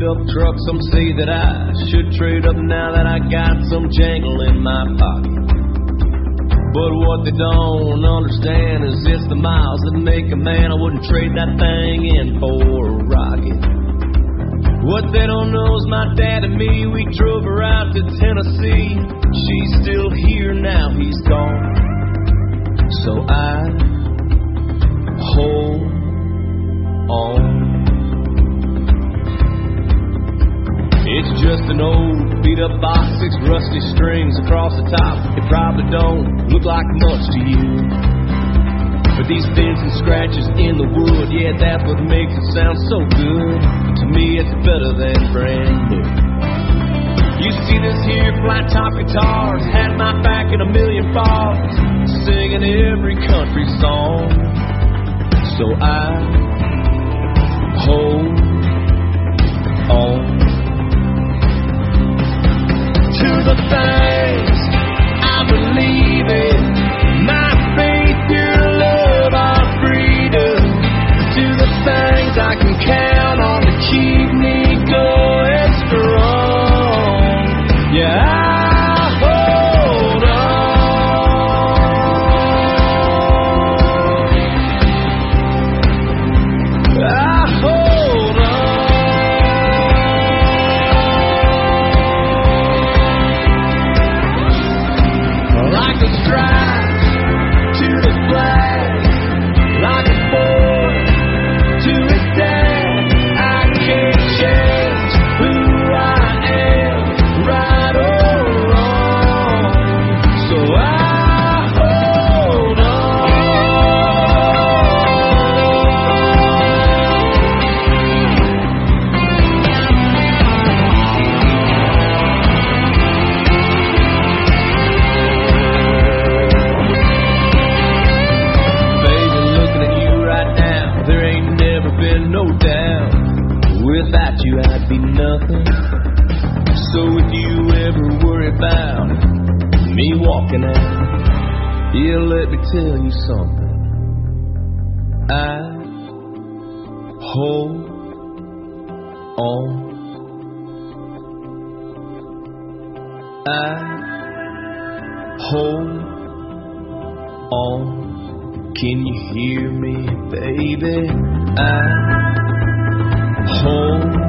up truck, some say that I should trade up now that I got some jangle in my pocket. But what they don't understand is it's the miles that make a man. I wouldn't trade that thing in for a rocket. What they don't know is my dad and me, we drove her out to Tennessee. She's still here now, he's gone. So I hold on. It's just an old beat-up box, 6 rusty strings across the top. It probably don't look like much to you, but these dents and scratches in the wood, yeah, that's what makes it sound so good. To me, it's better than brand new. You see this here flat-top guitar, it's had my back in a million bars, singing every country song. So I hold on to the things I believe in, my faith, your love, our freedom, to the things I can count on to keep me going strong. Yeah, I hold on. I hold on. Like a strike to the flag, like a boy to his dad. I can't change who I am, right or wrong. So I hold no doubt, without you I'd be nothing. So if you ever worry about me walking out, yeah, let me tell you something. I hold on. I hold on. Can you hear me, baby? I hold